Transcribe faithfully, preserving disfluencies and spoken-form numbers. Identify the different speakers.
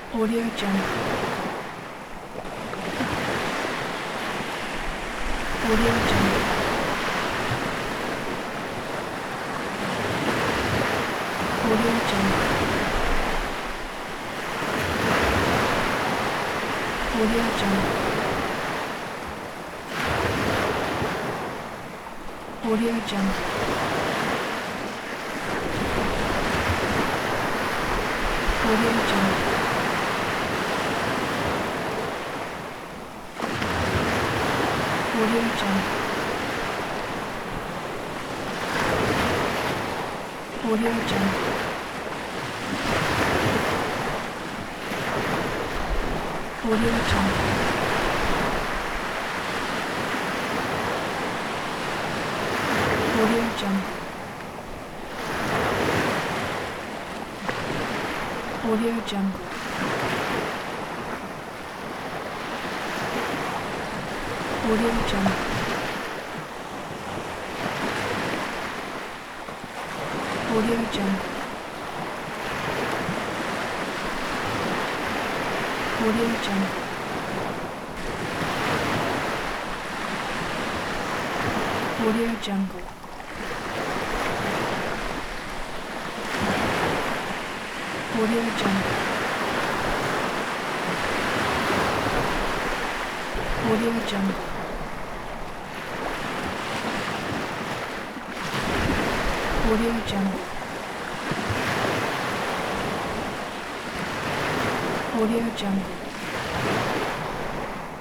Speaker 1: Audio Jungle. Audio Jungle. Audio Jungle. Audio Jungle. Audio Jungle. Audio Jungle. Audio Jungle. Audio Jungle. Audio Jungle. Audio Jungle. Audio Jungle. Audio Jungle. Audio Jungle. Audio Jungle. Audio Jungle. Audio Jungle. Audio Jungle. Audio Jungle. Audio Jungle.